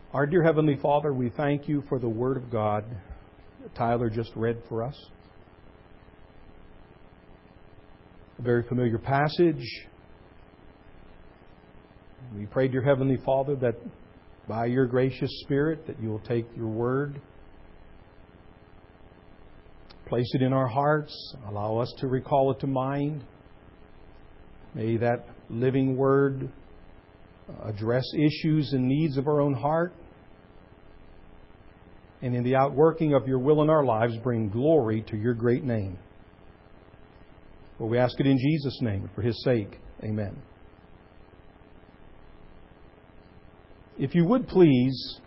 Our dear Heavenly Father, we thank You for the Word of God that Tyler just read for us. A very familiar passage. We pray, dear Heavenly Father, that by Your gracious Spirit that You will take Your Word, place it in our hearts, allow us to recall it to mind. May that living Word address issues and needs of our own heart, and in the outworking of Your will in our lives, bring glory to Your great name. For we ask it in Jesus' name, and for His sake. Amen. If you would please,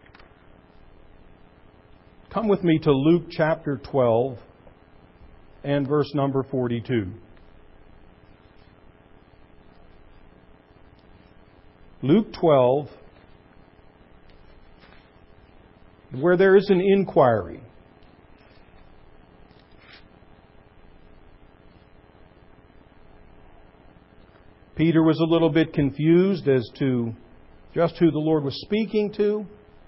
come with me to Luke chapter 12 and verse number 42. Luke 12, where there is an inquiry. Peter was a little bit confused as to just who the Lord was speaking to.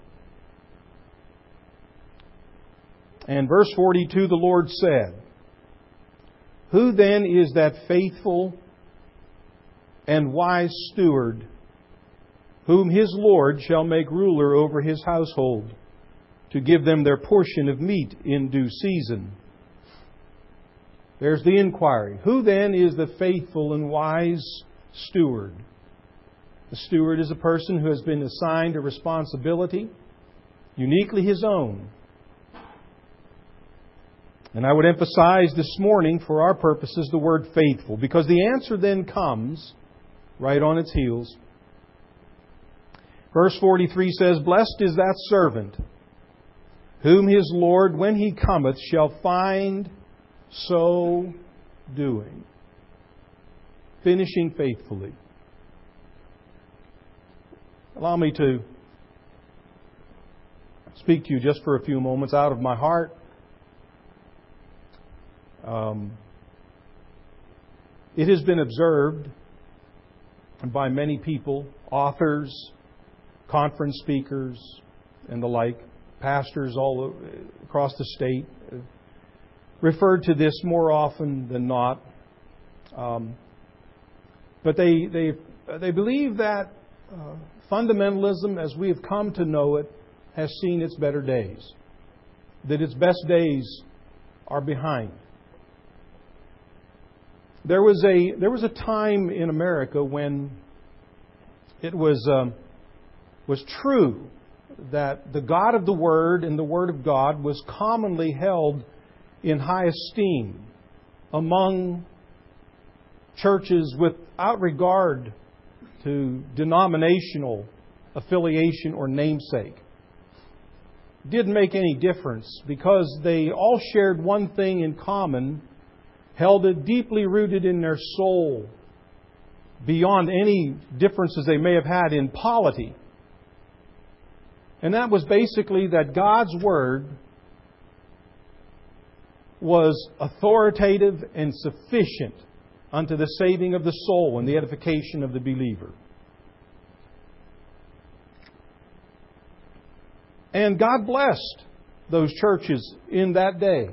And verse 42, the Lord said, "Who then is that faithful and wise steward whom his Lord shall make ruler over his household, to give them their portion of meat in due season?" There's the inquiry. Who then is the faithful and wise steward? The steward is a person who has been assigned a responsibility, uniquely his own. And I would emphasize this morning, for our purposes, the word faithful, because the answer then comes right on its heels. Verse 43 says, "Blessed is that servant, whom his Lord, when he cometh, shall find so doing." Finishing faithfully. Allow me to speak to you just for a few moments out of my heart. It has been observed by many people, authors, conference speakers, and the like, pastors all across the state, referred to this more often than not. But they believe that fundamentalism, as we have come to know it, has seen its better days. That its best days are behind. There was a time in America when it was true that the God of the Word and the Word of God was commonly held in high esteem among churches without regard to denominational affiliation or namesake. It didn't make any difference because they all shared one thing in common, held it deeply rooted in their soul, beyond any differences they may have had in polity. And that was basically that God's Word was authoritative and sufficient unto the saving of the soul and the edification of the believer. And God blessed those churches in that day.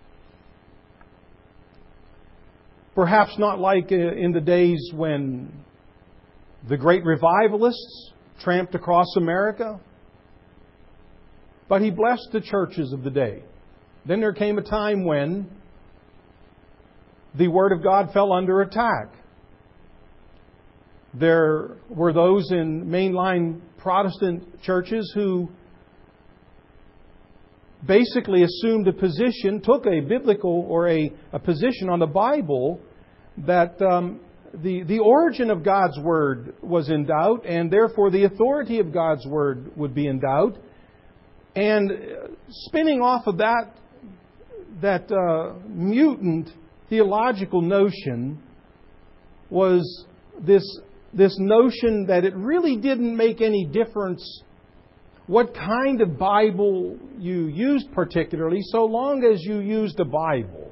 Perhaps not like in the days when the great revivalists tramped across America, but He blessed the churches of the day. Then there came a time when the Word of God fell under attack. There were those in mainline Protestant churches who basically assumed a position, took a biblical or a position on the Bible that the origin of God's Word was in doubt, and therefore the authority of God's Word would be in doubt. And spinning off of that mutant theological notion was this notion that it really didn't make any difference what kind of Bible you used particularly, so long as you used a Bible.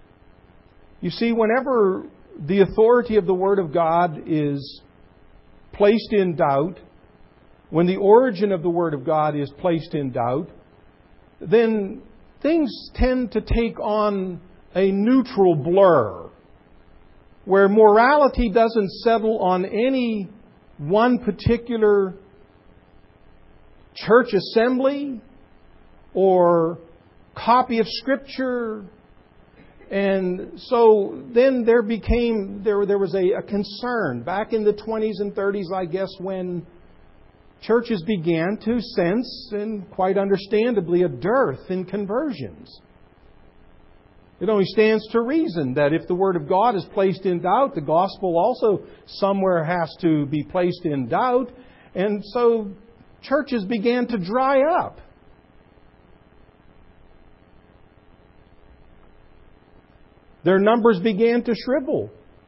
You see, whenever the authority of the Word of God is placed in doubt, when the origin of the Word of God is placed in doubt, then things tend to take on a neutral blur, where morality doesn't settle on any one particular church assembly or copy of Scripture. And so then there was a concern back in the 20s and 30s, I guess, when churches began to sense, and quite understandably, a dearth in conversions. It only stands to reason that if the Word of God is placed in doubt, the gospel also somewhere has to be placed in doubt. And so churches began to dry up. Their numbers began to shrivel.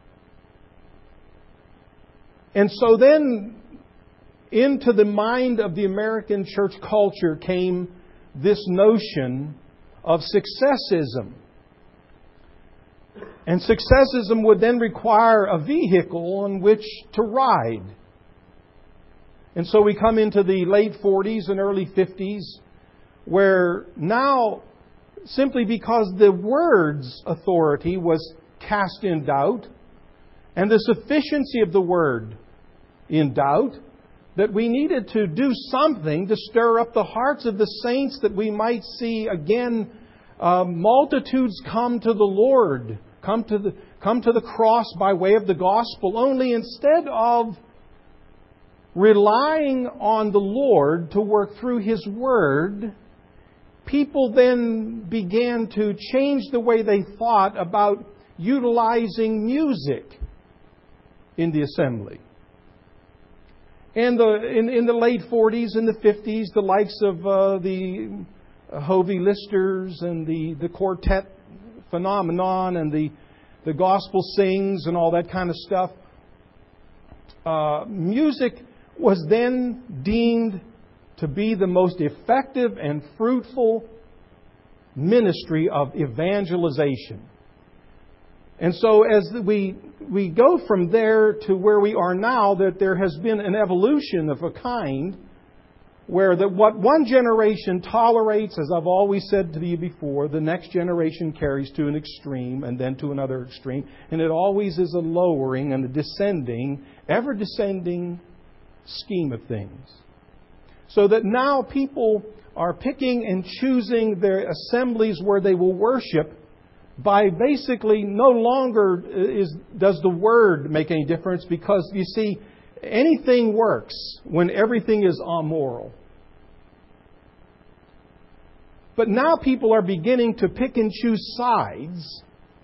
And so then, into the mind of the American church culture came this notion of successism. And successism would then require a vehicle on which to ride. And so we come into the late 40s and early 50s, where now, simply because the Word's authority was cast in doubt, and the sufficiency of the Word in doubt, that we needed to do something to stir up the hearts of the saints, that we might see again multitudes come to the Lord, come to the cross by way of the gospel. Only instead of relying on the Lord to work through His Word, people then began to change the way they thought about utilizing music in the assembly. And in the late 40s and the 50s, the likes of the Hovey Listers and the quartet phenomenon and the gospel sings and all that kind of stuff, music was then deemed to be the most effective and fruitful ministry of evangelization. And so as we go from there to where we are now, that there has been an evolution of a kind where what one generation tolerates, as I've always said to you before, the next generation carries to an extreme and then to another extreme. And it always is a lowering and a descending, ever descending scheme of things. So that now people are picking and choosing their assemblies where they will worship by basically no longer does the Word make any difference, because, you see, anything works when everything is amoral. But now people are beginning to pick and choose sides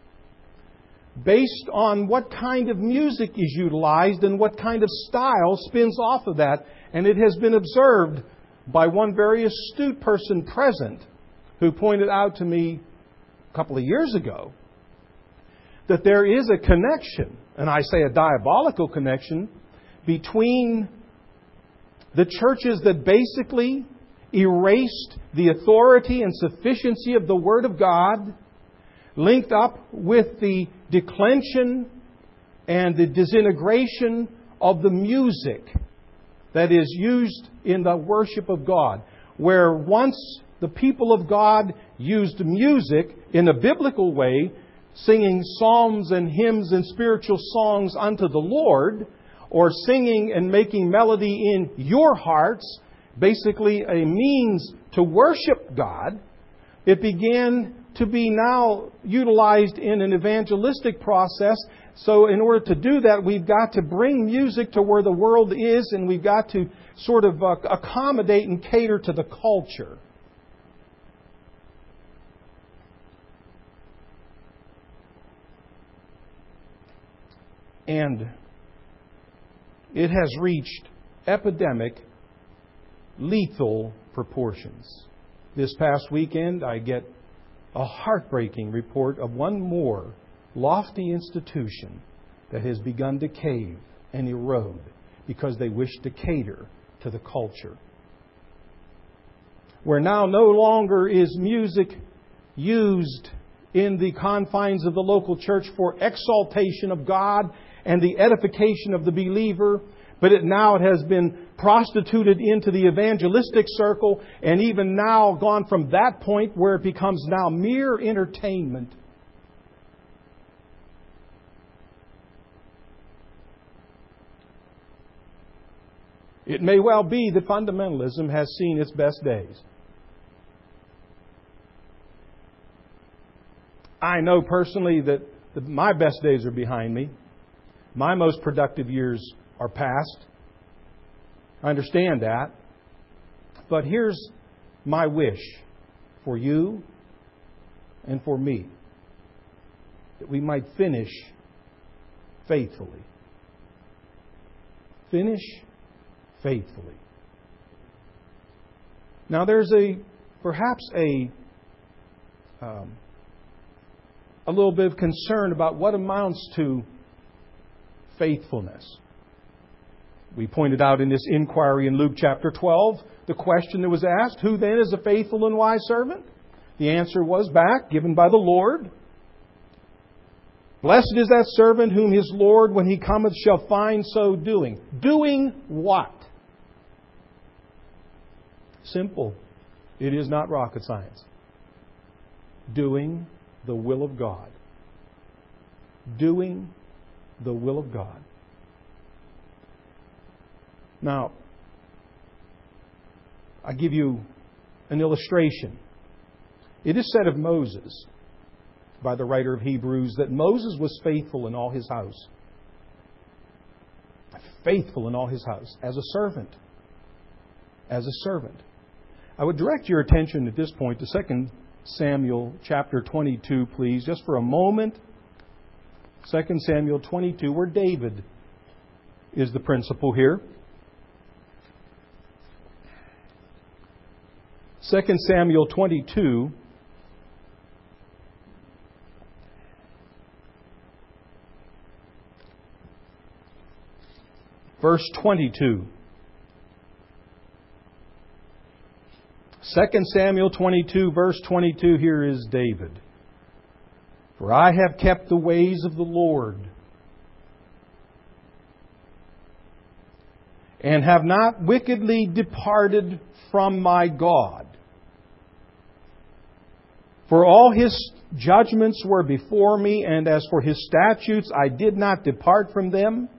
based on what kind of music is utilized and what kind of style spins off of that. And it has been observed by one very astute person present who pointed out to me a couple of years ago that there is a connection, and I say a diabolical connection, between the churches that basically erased the authority and sufficiency of the Word of God, linked up with the declension and the disintegration of the music that is used in the worship of God. Where once the people of God used music in a biblical way, singing psalms and hymns and spiritual songs unto the Lord, or singing and making melody in your hearts, basically a means to worship God, it began to be now utilized in an evangelistic process. So in order to do that, we've got to bring music to where the world is, and we've got to sort of accommodate and cater to the culture. And it has reached epidemic, lethal proportions. This past weekend, I get a heartbreaking report of one more lofty institution that has begun to cave and erode because they wish to cater to the culture. Where now no longer is music used in the confines of the local church for exaltation of God and the edification of the believer, But now it has been prostituted into the evangelistic circle, and even now gone from that point where it becomes now mere entertainment. It may well be that fundamentalism has seen its best days. I know personally that my best days are behind me. My most productive years are past. I understand that. But here's my wish for you and for me. That we might finish faithfully. Finish faithfully. Now there's perhaps a little bit of concern about what amounts to faithfulness. We pointed out in this inquiry in Luke chapter 12, the question that was asked, who then is a faithful and wise servant? The answer was back, given by the Lord. Blessed is that servant whom his Lord, when he cometh, shall find so doing. Doing what? Simple. It is not rocket science. Doing the will of God. Doing the will of God. Now, I give you an illustration. It is said of Moses, by the writer of Hebrews, that Moses was faithful in all his house. Faithful in all his house. As a servant. As a servant. I would direct your attention at this point to 2 Samuel chapter 22, please, just for a moment. 2 Samuel 22, where David is the principal here. 2 Samuel 22, verse 22. 2 Samuel 22, verse 22, here is David. For I have kept the ways of the Lord, and have not wickedly departed from my God. For all His judgments were before me, and as for His statutes, I did not depart from them.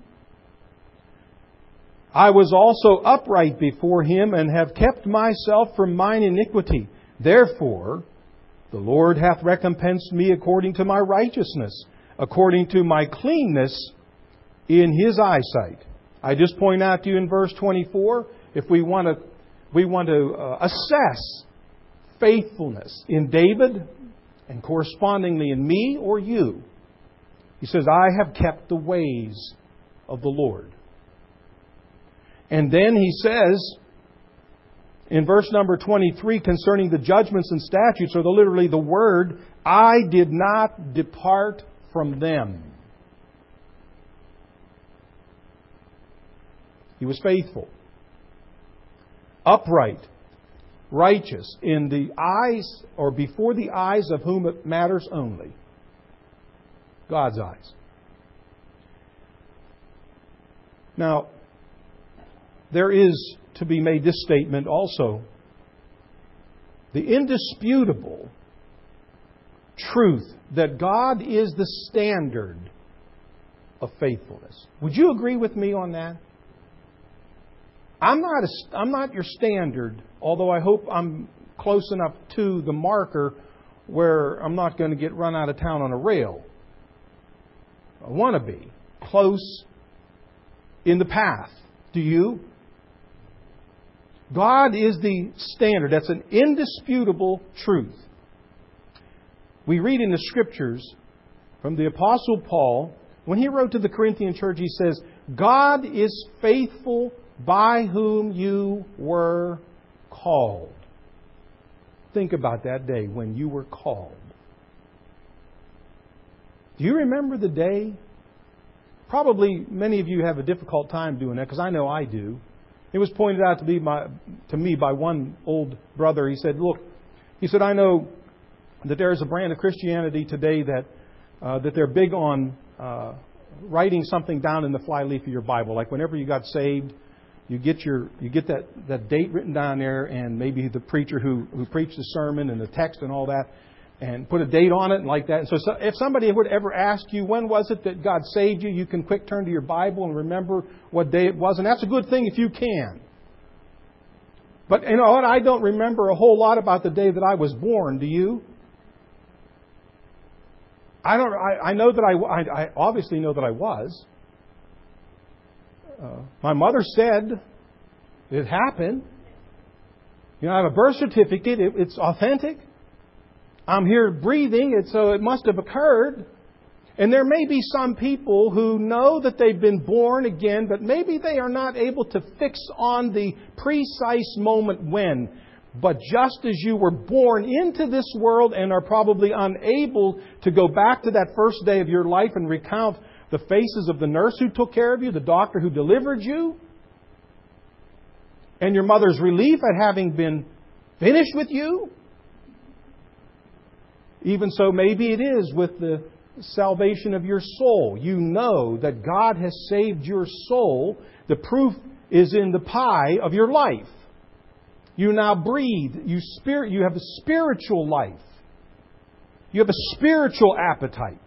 I was also upright before Him, and have kept myself from mine iniquity. Therefore, the Lord hath recompensed me according to my righteousness, according to my cleanness in His eyesight. I just point out to you in verse 24, if we want to assess faithfulness in David and correspondingly in me or you, he says, I have kept the ways of the Lord. And then he says, in verse number 23, concerning the judgments and statutes, or literally the word, I did not depart from them. He was faithful, upright, righteous, in the eyes or before the eyes of whom it matters only. God's eyes. Now, there is to be made this statement also. The indisputable truth that God is the standard of faithfulness. Would you agree with me on that? I'm not your standard, although I hope I'm close enough to the marker where I'm not going to get run out of town on a rail. I want to be close in the path. Do you? God is the standard. That's an indisputable truth. We read in the Scriptures from the Apostle Paul, when he wrote to the Corinthian church, he says, God is faithful by whom you were called. Think about that day when you were called. Do you remember the day? Probably many of you have a difficult time doing that, because I know I do. It was pointed out to me by one old brother. He said, look, I know that there is a brand of Christianity today that they're big on writing something down in the flyleaf of your Bible. Like whenever you got saved, you get that date written down there, and maybe the preacher who preached the sermon and the text and all that, and put a date on it and like that. And so if somebody would ever ask you, when was it that God saved you, you can quick turn to your Bible and remember what day it was. And that's a good thing if you can. But you know what? I don't remember a whole lot about the day that I was born. Do you? I know that I obviously know that I was. My mother said it happened. You know, I have a birth certificate. It's authentic. I'm here breathing, so it must have occurred. And there may be some people who know that they've been born again, but maybe they are not able to fix on the precise moment when. But just as you were born into this world and are probably unable to go back to that first day of your life and recount the faces of the nurse who took care of you, the doctor who delivered you, and your mother's relief at having been finished with you, even so, maybe it is with the salvation of your soul. You know that God has saved your soul. The proof is in the pie of your life. You now breathe. You have a spiritual life. You have a spiritual appetite.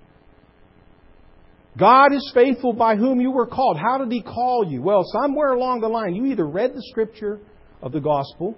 God is faithful by whom you were called. How did He call you? Well, somewhere along the line, you either read the Scripture of the Gospel,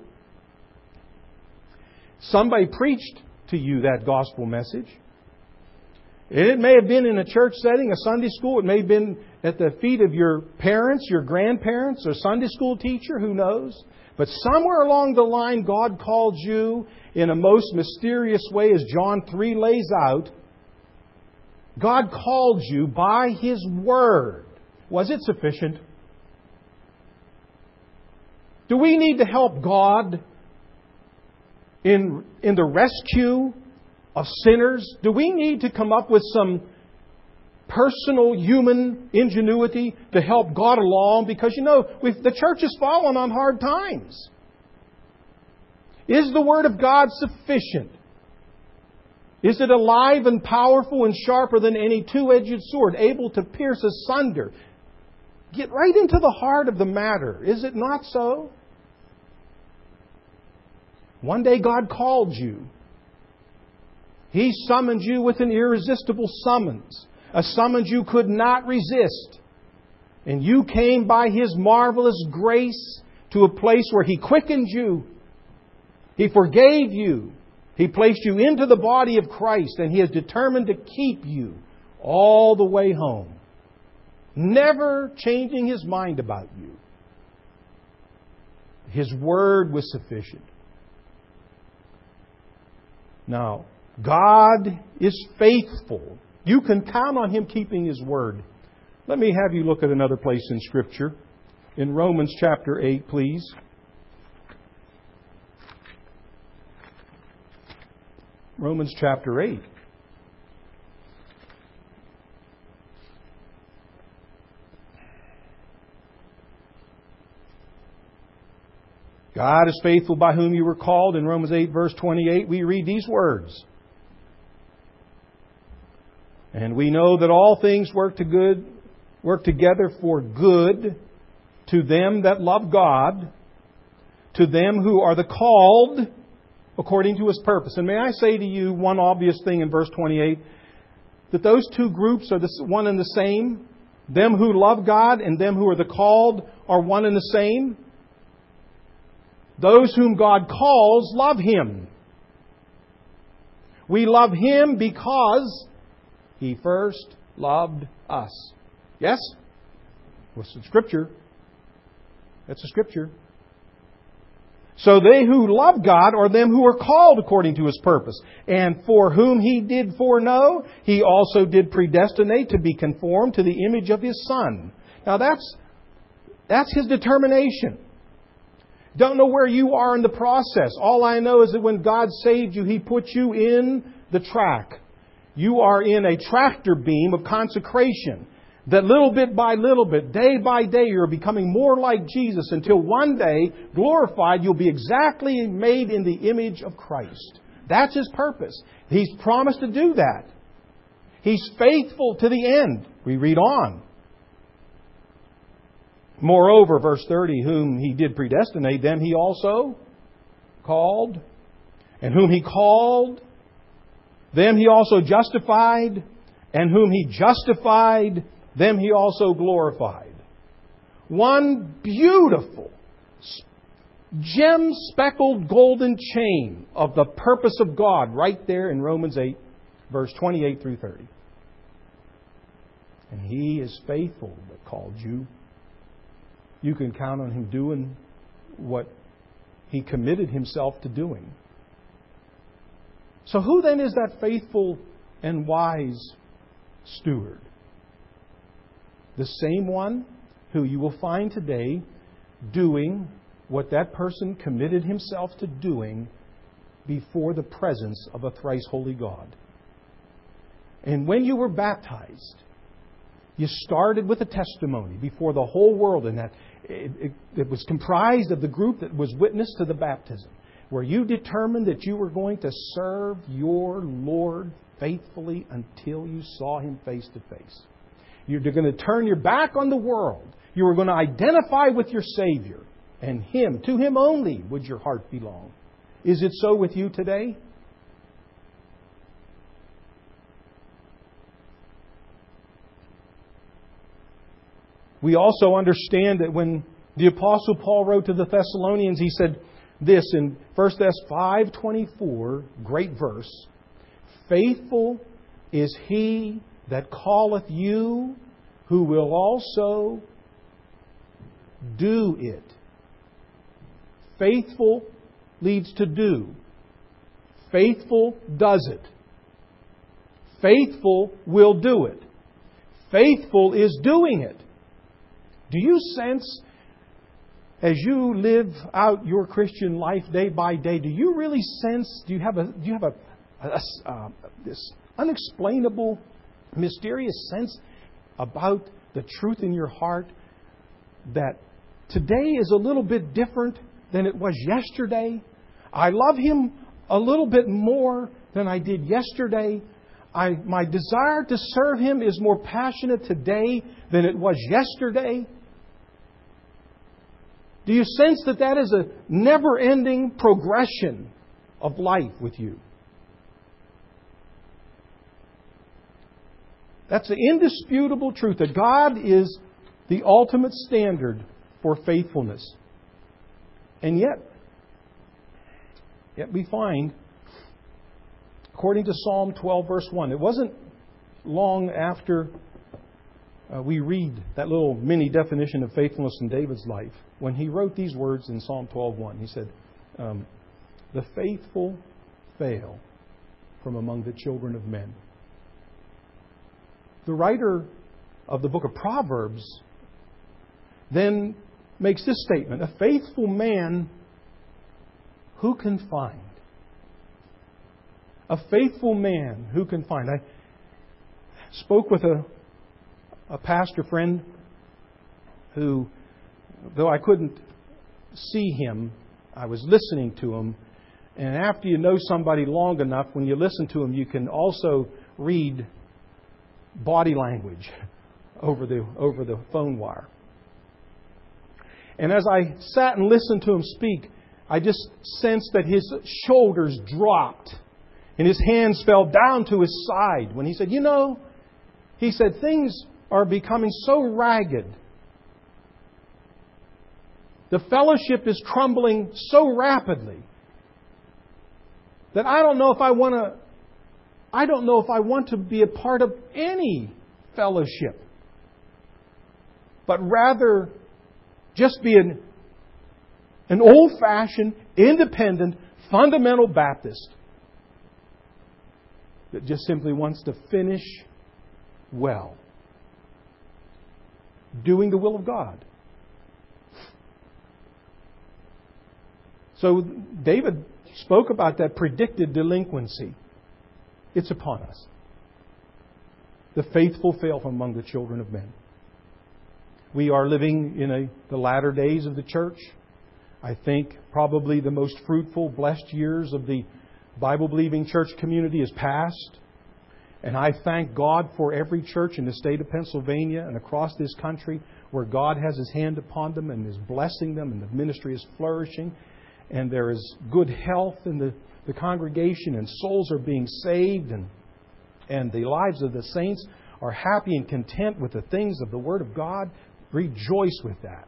somebody preached to you that gospel message. It may have been in a church setting, a Sunday school. It may have been at the feet of your parents, your grandparents, or Sunday school teacher, who knows. But somewhere along the line, God called you in a most mysterious way, as John 3 lays out. God called you by His Word. Was it sufficient? Do we need to help God in the rescue of sinners? Do we need to come up with some personal human ingenuity to help God along? Because, you know, the church has fallen on hard times. Is the Word of God sufficient? Is it alive and powerful and sharper than any two-edged sword, able to pierce asunder? Get right into the heart of the matter. Is it not so? One day God called you. He summoned you with an irresistible summons. A summons you could not resist. And you came by His marvelous grace to a place where He quickened you. He forgave you. He placed you into the body of Christ, and He is determined to keep you all the way home. Never changing His mind about you. His Word was sufficient. Now, God is faithful. You can count on Him keeping His Word. Let me have you look at another place in Scripture. In Romans chapter 8, please. Romans chapter 8. God is faithful by whom you were called. In Romans 8, verse 28, we read these words. And we know that all things work together for good to them that love God, to them who are the called according to His purpose. And may I say to you one obvious thing in verse 28, that those two groups are one and the same. Them who love God and them who are the called are one and the same. Those whom God calls love Him. We love Him because He first loved us. Yes? What's the Scripture? That's the Scripture. So they who love God are them who are called according to His purpose. And for whom He did foreknow, He also did predestinate to be conformed to the image of His Son. Now that's His determination. Don't know where you are in the process. All I know is that when God saved you, He put you in the track. You are in a tractor beam of consecration. That little bit by little bit, day by day, you're becoming more like Jesus until one day, glorified, you'll be exactly made in the image of Christ. That's His purpose. He's promised to do that. He's faithful to the end. We read on. Moreover, verse 30, whom He did predestinate, them He also called. And whom He called, them He also justified. And whom He justified, them He also glorified. One beautiful, gem-speckled golden chain of the purpose of God right there in Romans 8, verse 28 through 30. And He is faithful that called you. You can count on Him doing what He committed Himself to doing. So who then is that faithful and wise steward? The same one who you will find today doing what that person committed himself to doing before the presence of a thrice holy God. And when you were baptized, you started with a testimony before the whole world, and that it was comprised of the group that was witness to the baptism, where you determined that you were going to serve your Lord faithfully until you saw Him face to face. You're going to turn your back on the world. You were going to identify with your Savior, and Him, to Him only would your heart belong. Is it so with you today? We also understand that when the Apostle Paul wrote to the Thessalonians, he said this in 1 Thess 5:24, great verse, faithful is He that calleth you, who will also do it. Faithful leads to do. Faithful does it. Faithful will do it. Faithful is doing it. Do you sense, as you live out your Christian life day by day, do you really sense? Do you have this unexplainable, mysterious sense about the truth in your heart that today is a little bit different than it was yesterday? I love Him a little bit more than I did yesterday. My desire to serve Him is more passionate today than it was yesterday. Do you sense that that is a never-ending progression of life with you? That's the indisputable truth, that God is the ultimate standard for faithfulness. And yet we find, according to Psalm 12, verse 1, it wasn't long after we read that little mini definition of faithfulness in David's life when he wrote these words in Psalm 12:1. He said, the faithful fail from among the children of men. The writer of the book of Proverbs then makes this statement, a faithful man who can find? A faithful man who can find? I spoke with a pastor friend who, though I couldn't see him, I was listening to him. And after you know somebody long enough, when you listen to him, you can also read body language over the phone wire. And as I sat and listened to him speak, I just sensed that his shoulders dropped and his hands fell down to his side when he said, he said, things are becoming so ragged. The fellowship is crumbling so rapidly that I don't know if I want to be a part of any fellowship, but rather just be an old-fashioned, independent, fundamental Baptist that just simply wants to finish well, doing the will of God. So David spoke about that predicted delinquency. It's upon us. The faithful fail from among the children of men. We are living in the latter days of the church. I think probably the most fruitful, blessed years of the Bible-believing church community is past. And I thank God for every church in the state of Pennsylvania and across this country where God has His hand upon them and is blessing them and the ministry is flourishing and there is good health in the congregation and souls are being saved and the lives of the saints are happy and content with the things of the Word of God. Rejoice with that.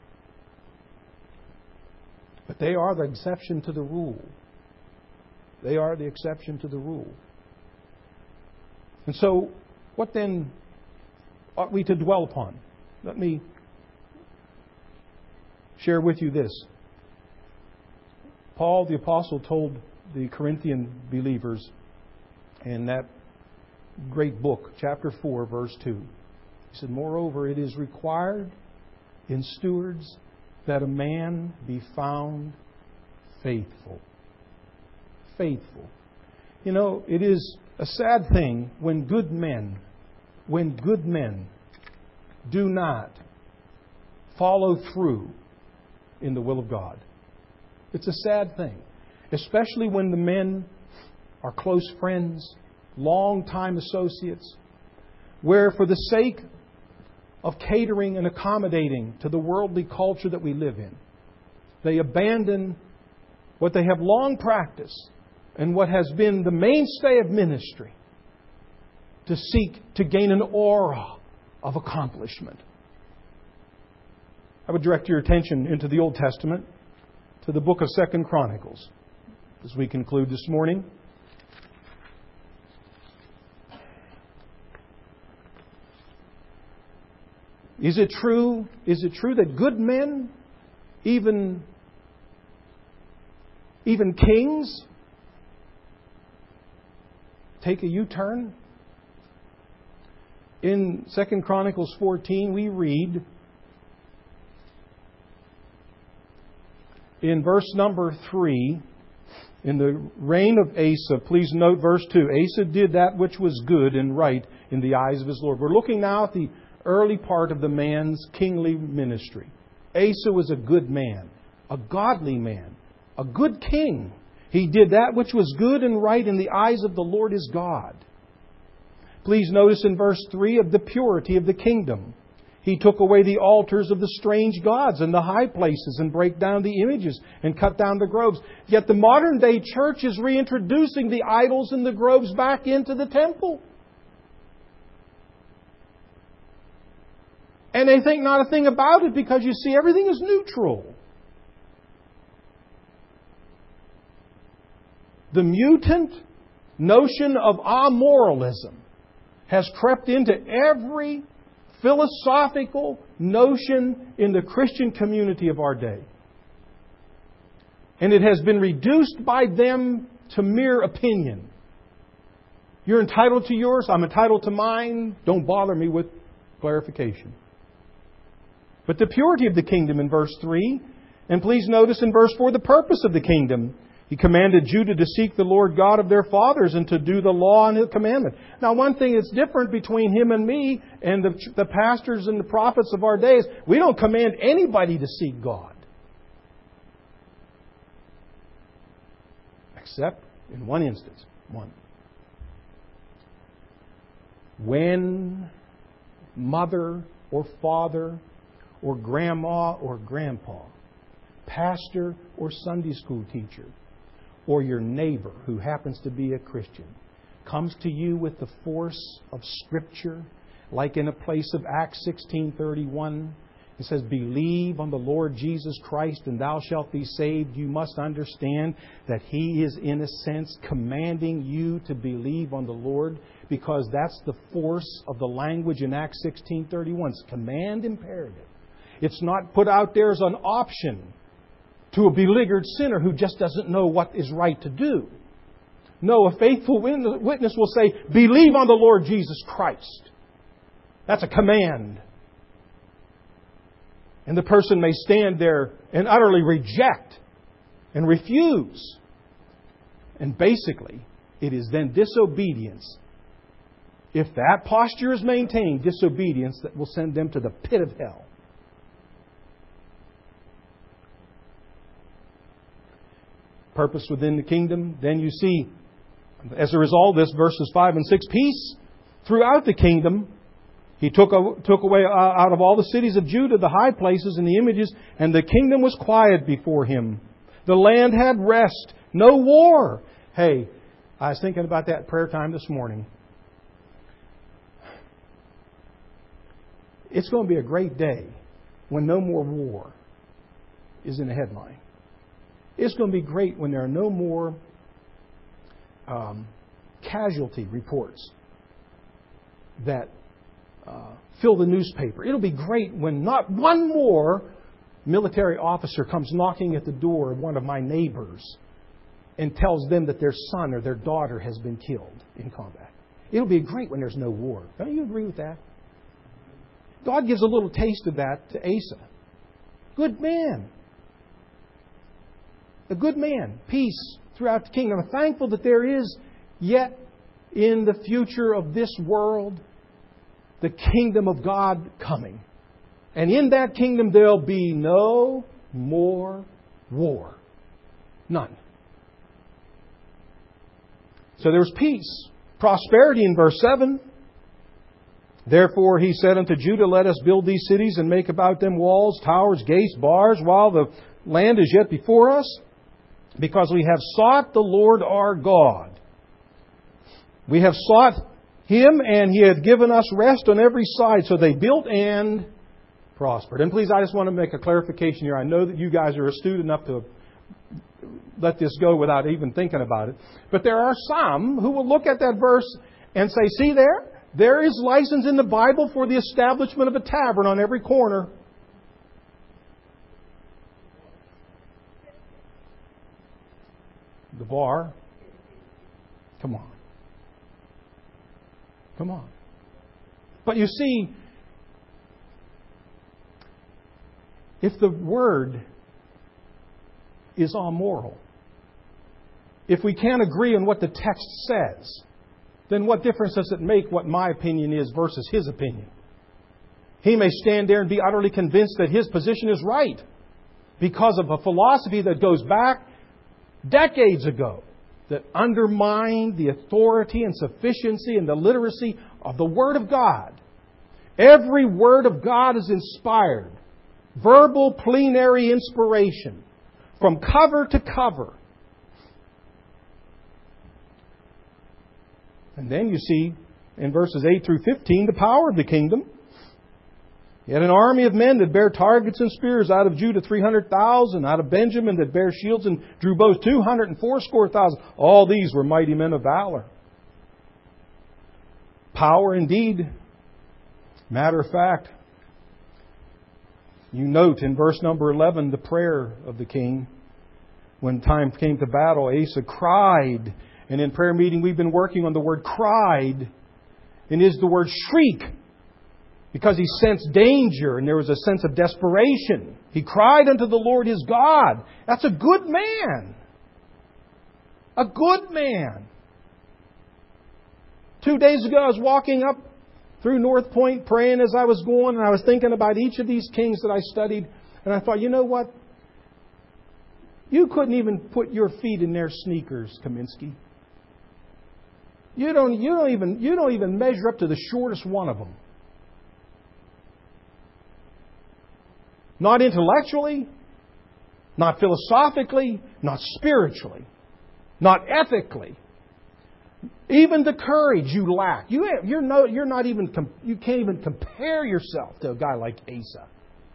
But they are the exception to the rule. They are the exception to the rule. And so, what then ought we to dwell upon? Let me share with you this. Paul the Apostle told the Corinthian believers in that great book, chapter 4, verse 2. He said, "Moreover, it is required in stewards that a man be found faithful." Faithful. You know, it is a sad thing when good men do not follow through in the will of God. It's a sad thing. Especially when the men are close friends, long-time associates, where for the sake of catering and accommodating to the worldly culture that we live in, they abandon what they have long practiced and what has been the mainstay of ministry to seek to gain an aura of accomplishment. I would direct your attention into the Old Testament, to the book of 2 Chronicles, as we conclude this morning. Is it true that good men, even kings, take a U-turn? In 2 Chronicles 14, we read in verse number 3, in the reign of Asa, please note verse 2, Asa did that which was good and right in the eyes of his Lord. We're looking now at the early part of the man's kingly ministry. Asa was a good man, a godly man, a good king. He did that which was good and right in the eyes of the Lord his God. Please notice in verse 3 of the purity of the kingdom. He took away the altars of the strange gods and the high places and break down the images and cut down the groves. Yet the modern day church is reintroducing the idols and the groves back into the temple. And they think not a thing about it because you see everything is neutral. The mutant notion of amoralism has crept into every philosophical notion in the Christian community of our day. And it has been reduced by them to mere opinion. You're entitled to yours, I'm entitled to mine. Don't bother me with clarification. But the purity of the kingdom in verse 3, and please notice in verse 4 the purpose of the kingdom. He commanded Judah to seek the Lord God of their fathers and to do the law and His commandment. Now, one thing that's different between him and me and the pastors and the prophets of our days, we don't command anybody to seek God. Except in one instance. One. When mother or father or grandma or grandpa, pastor or Sunday school teacher, or your neighbor who happens to be a Christian, comes to you with the force of Scripture, like in a place of Acts 16:31, it says, "Believe on the Lord Jesus Christ and thou shalt be saved," you must understand that He is in a sense commanding you to believe on the Lord, because that's the force of the language in Acts 16:31. It's command imperative. It's not put out there as an option to a beleaguered sinner who just doesn't know what is right to do. No, a faithful witness will say, "Believe on the Lord Jesus Christ." That's a command. And the person may stand there and utterly reject and refuse. And basically, it is then disobedience. If that posture is maintained, disobedience that will send them to the pit of hell. Purpose within the kingdom. Then you see, as a result of this, verses 5 and 6, peace throughout the kingdom. He took away out of all the cities of Judah the high places and the images, and the kingdom was quiet before Him. The land had rest, no war. Hey, I was thinking about that prayer time this morning. It's going to be a great day when no more war is in the headline. It's going to be great when there are no more casualty reports that fill the newspaper. It'll be great when not one more military officer comes knocking at the door of one of my neighbors and tells them that their son or their daughter has been killed in combat. It'll be great when there's no war. Don't you agree with that? God gives a little taste of that to Asa. Good man. A good man. Peace throughout the kingdom. I'm thankful that there is yet in the future of this world the kingdom of God coming. And in that kingdom there'll be no more war. None. So there was peace. Prosperity in verse 7. Therefore he said unto Judah, let us build these cities and make about them walls, towers, gates, bars, while the land is yet before us, because we have sought the Lord our God. We have sought Him, and He hath given us rest on every side. So they built and prospered. And please, I just want to make a clarification here. I know that you guys are astute enough to let this go without even thinking about it. But there are some who will look at that verse and say, see there? There is license in the Bible for the establishment of a tavern on every corner. The bar. Come on. Come on. But you see, if the Word is amoral, if we can't agree on what the text says, then what difference does it make what my opinion is versus his opinion? He may stand there and be utterly convinced that his position is right because of a philosophy that goes back decades ago that undermined the authority and sufficiency and the literacy of the Word of God. Every Word of God is inspired. Verbal plenary inspiration from cover to cover. And then you see in verses 8 through 15 the power of the kingdom. He had an army of men that bare targets and spears, out of Judah 300,000, out of Benjamin that bare shields and drew bows 280,000. All these were mighty men of valor. Power indeed. Matter of fact, you note in verse number 11 the prayer of the king. When time came to battle, Asa cried. And in prayer meeting we've been working on the word cried. And is the word shriek. Because he sensed danger and there was a sense of desperation. He cried unto the Lord his God. That's a good man. A good man. 2 days ago I was walking up through North Point praying as I was going, and I was thinking about each of these kings that I studied, and I thought, you know what? You couldn't even put your feet in their sneakers, Kaminsky. You don't even measure up to the shortest one of them. Not intellectually, not philosophically, not spiritually, not ethically. Even the courage you lack. You can't even compare yourself to a guy like Asa.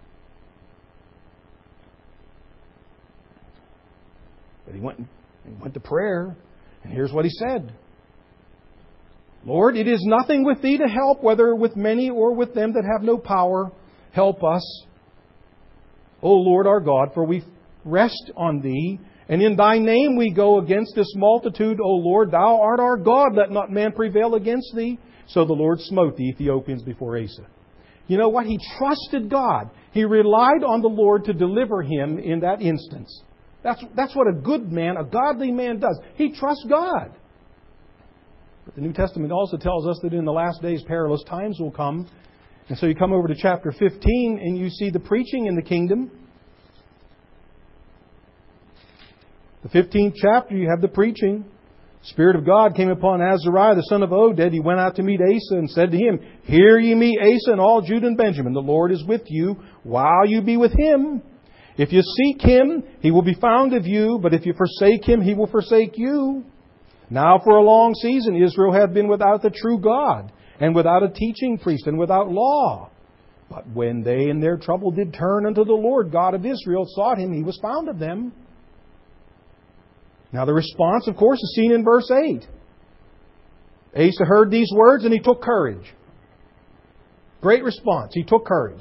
But he went to prayer, and here's what he said. Lord, it is nothing with Thee to help, whether with many or with them that have no power. Help us, O Lord our God, for we rest on Thee. And in Thy name we go against this multitude, O Lord. Thou art our God. Let not man prevail against Thee. So the Lord smote the Ethiopians before Asa. You know what? He trusted God. He relied on the Lord to deliver him in that instance. That's what a good man, a godly man does. He trusts God. But the New Testament also tells us that in the last days perilous times will come. And so you come over to chapter 15 and you see the preaching in the kingdom. The 15th chapter, you have the preaching. Spirit of God came upon Azariah, the son of Oded. He went out to meet Asa and said to him, Here ye meet Asa and all Judah and Benjamin. The Lord is with you while you be with him. If you seek him, he will be found of you. But if you forsake him, he will forsake you. Now for a long season Israel hath been without the true God, and without a teaching priest, and without law. But when they in their trouble did turn unto the Lord God of Israel, sought him, he was found of them. Now the response, of course, is seen in verse 8. Asa heard these words and he took courage. Great response. He took courage.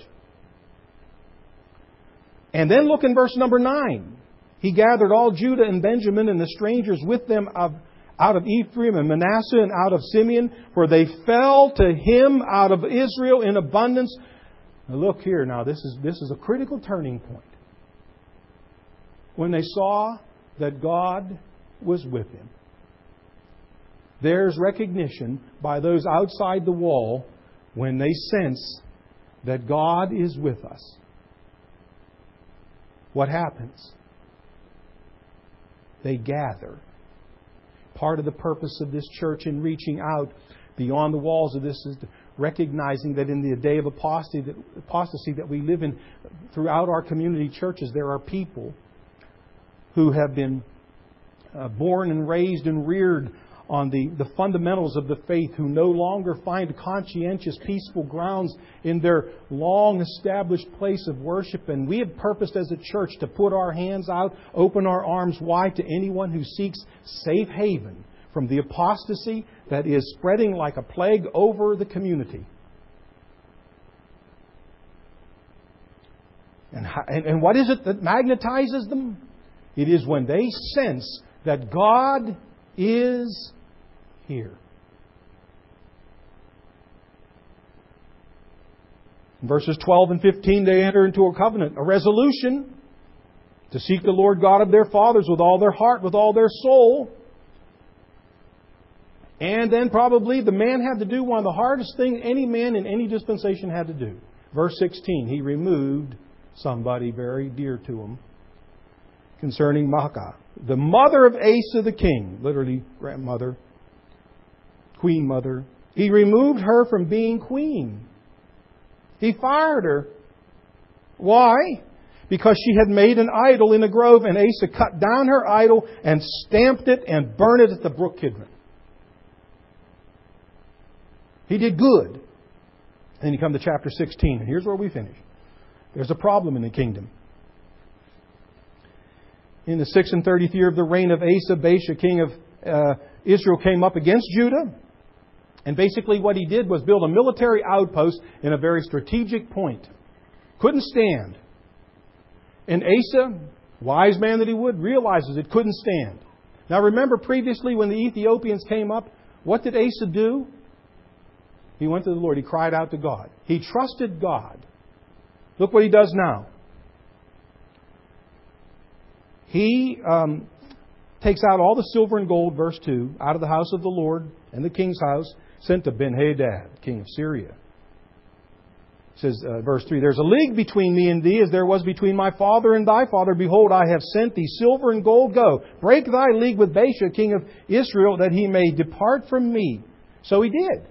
And then look in verse number 9. He gathered all Judah and Benjamin and the strangers with them out of Ephraim and Manasseh and out of Simeon, for they fell to him out of Israel in abundance. Now look here. Now this is a critical turning point. When they saw that God was with him. There's recognition by those outside the wall when they sense that God is with us. What happens? They gather. Part of the purpose of this church in reaching out beyond the walls of this is recognizing that in the day of apostasy that we live in throughout our community churches, there are people who have been born and raised and reared on the fundamentals of the faith, who no longer find conscientious, peaceful grounds in their long-established place of worship. And we have purposed as a church to put our hands out, open our arms wide to anyone who seeks safe haven from the apostasy that is spreading like a plague over the community. And what is it that magnetizes them? It is when they sense that God is here. In verses 12 and 15, they enter into a covenant, a resolution to seek the Lord God of their fathers with all their heart, with all their soul. And then probably the man had to do one of the hardest things any man in any dispensation had to do. Verse 16, he removed somebody very dear to him concerning Maacah, the mother of Asa the king, literally grandmother, queen mother. He removed her from being queen. He fired her. Why? Because she had made an idol in a grove, and Asa cut down her idol and stamped it and burned it at the brook Kidron. He did good. And then you come to chapter 16, and here's where we finish. There's a problem in the kingdom. In the 6th and 30th year of the reign of Asa, Baasha, king of Israel, came up against Judah. And basically what he did was build a military outpost in a very strategic point. Couldn't stand. And Asa, wise man that he would, realizes it couldn't stand. Now remember previously when the Ethiopians came up, what did Asa do? He went to the Lord. He cried out to God. He trusted God. Look what he does now. He takes out all the silver and gold, verse 2, out of the house of the Lord and the king's house, sent to Ben-Hadad, king of Syria. It says, verse 3, There's a league between me and thee, as there was between my father and thy father. Behold, I have sent thee silver and gold. Go, break thy league with Baasha, king of Israel, that he may depart from me. So he did.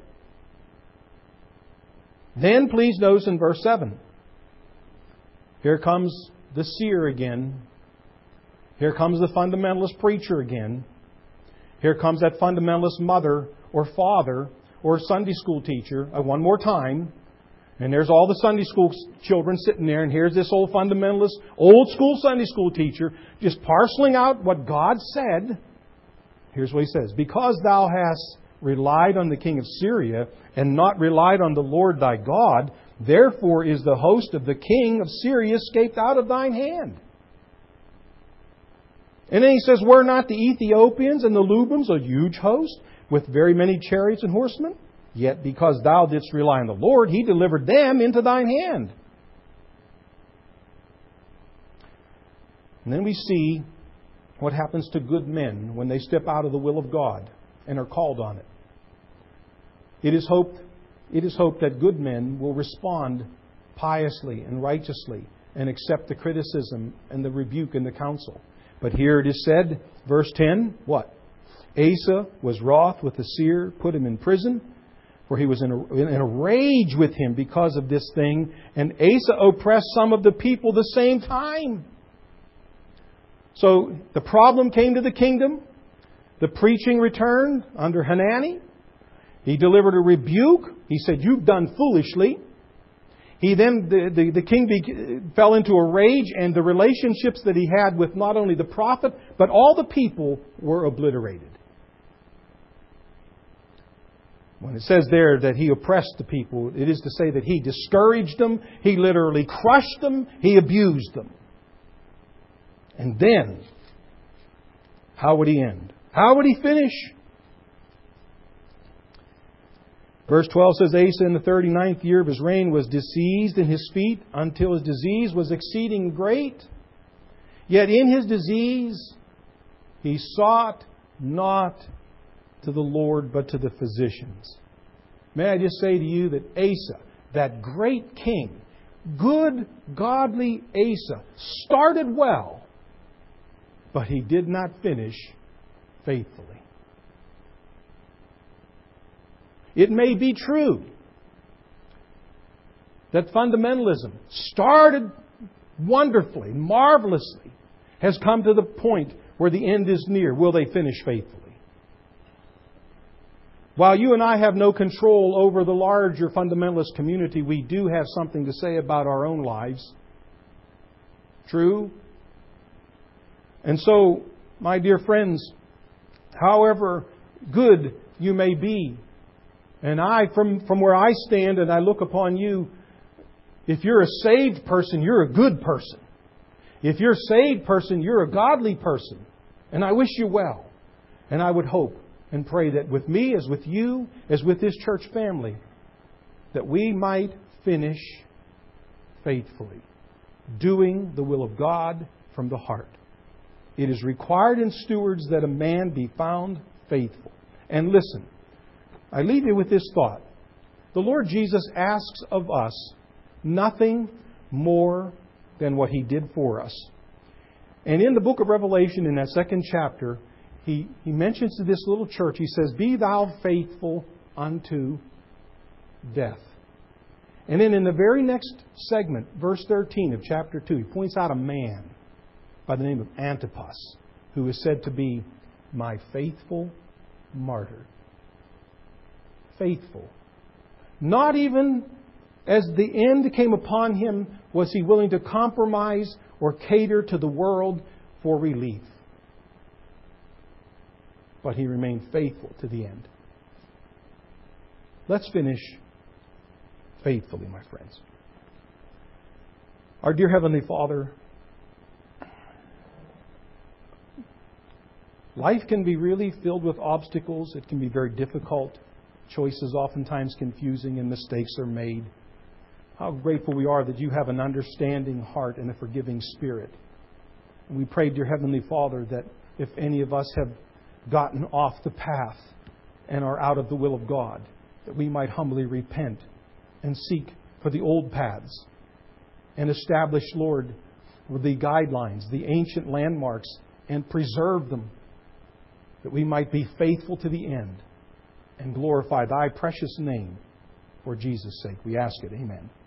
Then, please notice in verse 7, here comes the seer again. Here comes the fundamentalist preacher again. Here comes that fundamentalist mother or father or Sunday school teacher one more time. And there's all the Sunday school children sitting there. And here's this old fundamentalist, old school Sunday school teacher just parceling out what God said. Here's what he says. Because thou hast relied on the king of Syria and not relied on the Lord thy God, therefore is the host of the king of Syria escaped out of thine hand. And then he says, Were not the Ethiopians and the Lubims a huge host with very many chariots and horsemen? Yet because thou didst rely on the Lord, He delivered them into thine hand. And then we see what happens to good men when they step out of the will of God and are called on it. It is hoped that good men will respond piously and righteously and accept the criticism and the rebuke and the counsel. But here it is said, verse 10, what? Asa was wroth with the seer, put him in prison, for he was in a rage with him because of this thing. And Asa oppressed some of the people the same time. So the problem came to the kingdom. The preaching returned under Hanani. He delivered a rebuke. He said, "You've done foolishly." He then, the king fell into a rage, and the relationships that he had with not only the prophet, but all the people were obliterated. When it says there that he oppressed the people, it is to say that he discouraged them, he literally crushed them, he abused them. And then, how would he end? How would he finish? Verse 12 says, Asa in the 39th year of his reign was diseased in his feet until his disease was exceeding great. Yet in his disease he sought not to the Lord but to the physicians. May I just say to you that Asa, that great king, good, godly Asa, started well, but he did not finish faithfully. It may be true that fundamentalism started wonderfully, marvelously, has come to the point where the end is near. Will they finish faithfully? While you and I have no control over the larger fundamentalist community, we do have something to say about our own lives. True? And so, my dear friends, however good you may be, and I, from where I stand and I look upon you, if you're a saved person, you're a good person. If you're a saved person, you're a godly person. And I wish you well. And I would hope and pray that with me, as with you, as with this church family, that we might finish faithfully, doing the will of God from the heart. It is required in stewards that a man be found faithful. And listen, I leave you with this thought. The Lord Jesus asks of us nothing more than what He did for us. And in the book of Revelation, in that second chapter, He mentions to this little church, He says, "Be thou faithful unto death." And then in the very next segment, verse 13 of chapter 2, He points out a man by the name of Antipas, who is said to be my faithful martyr. Faithful. Not even as the end came upon him was he willing to compromise or cater to the world for relief. But he remained faithful to the end. Let's finish faithfully, my friends. Our dear Heavenly Father, life can be really filled with obstacles. It can be very difficult. Choices oftentimes confusing and mistakes are made. How grateful we are that You have an understanding heart and a forgiving spirit. And we pray, dear Heavenly Father, that if any of us have gotten off the path and are out of the will of God, that we might humbly repent and seek for the old paths and establish, Lord, the guidelines, the ancient landmarks, and preserve them, that we might be faithful to the end and glorify Thy precious name for Jesus' sake. We ask it. Amen.